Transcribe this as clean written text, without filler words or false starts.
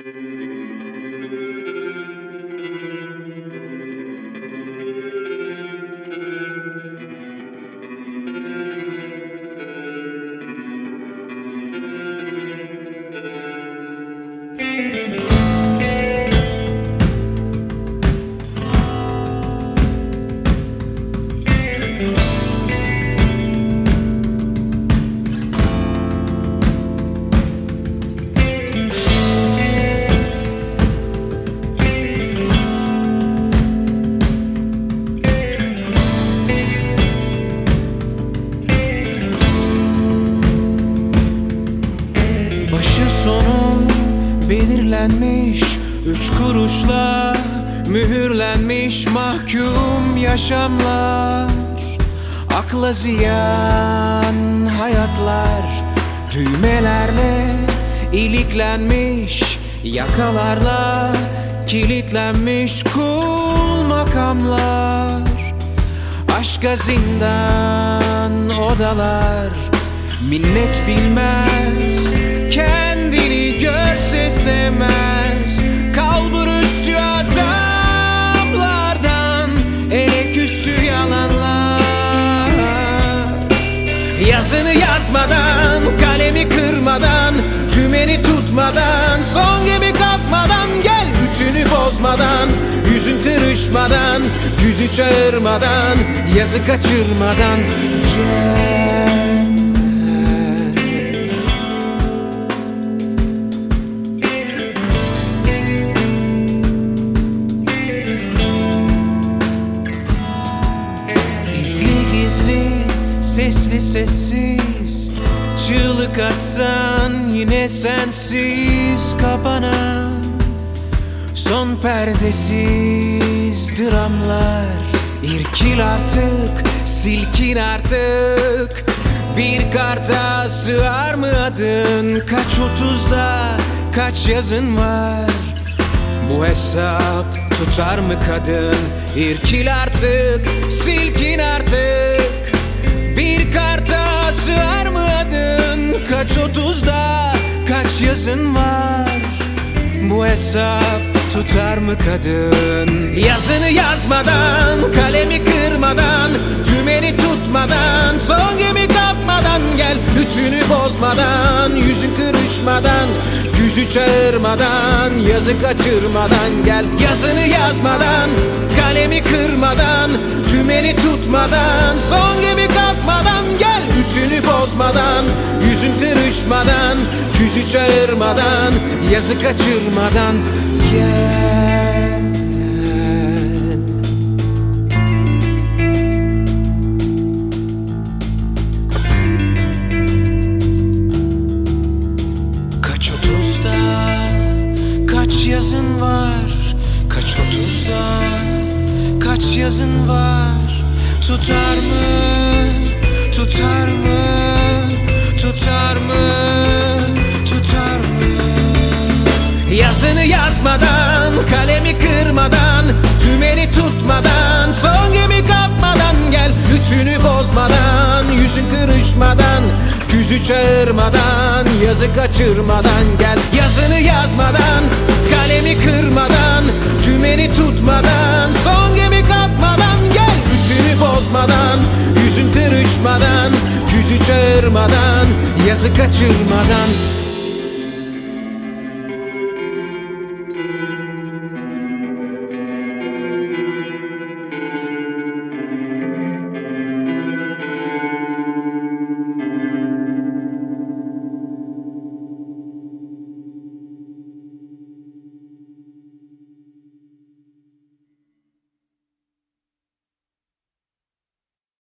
Başı sonu belirlenmiş, 3 kuruşla mühürlenmiş mahkum yaşamlar. Akla ziyan hayatlar, düğmelerle iliklenmiş, yakalarla kilitlenmiş kul makamlar. Aşka zindan odalar, minnet bilmez, kendini görse sevmez. Kalbur üstü adamlardan, elek üstü yalanlar. Yazını yazmadan, kalemi kırmadan, tümeni tutmadan, son gibi kalkmadan, gel ütünü bozmadan, yüzün kırışmadan, yüzü çağırmadan, yazı kaçırmadan, gel. Gizli, sesli sessiz, çığlık atsan yine sensiz kapanan son perdesiz dramlar. İrkil artık, silkin artık, bir karta sığar mı adın? Kaç 30'da, kaç yazın var? Bu hesap tutar mı kadın? İrkil artık, silkin artık, bir karta sığar mı adın? Kaç 30'da, kaç yazın var? Bu hesap tutar mı kadın? Yazını yazmadan, kalemi kırmadan, tümeni tutmadan, son gemi kalkmadan, gel ütünü bozmadan, yüzün kırışmadan, yüzü çağırmadan, yazı kaçırmadan, gel. Yazını yazmadan, kalemi kırmadan, tümeni tutmadan, son gibi kalkmadan, gel ütünü bozmadan, yüzün kırışmadan, yüzü çağırmadan, yazı kaçırmadan, gel. Kaç 30'da, kaç yazın var? Kaç 30'da, kaç yazın var? Tutar mı, tutar mı, tutar mı, tutar mı? Yazını yazmadan, kalemi kırmadan, tümeni tutmadan, son gibi kalkmadan, gel ütünü bozmadan, yüzün kırışmadan, yüzü çağırmadan, yazı kaçırmadan, gel. Yazını yazmadan, kalemi kırmadan, tümeni tutmadan, son gibi kalkmadan, gel ütünü bozmadan, yüzün kırışmadan, yüzü çağırmadan, yazı kaçırmadan.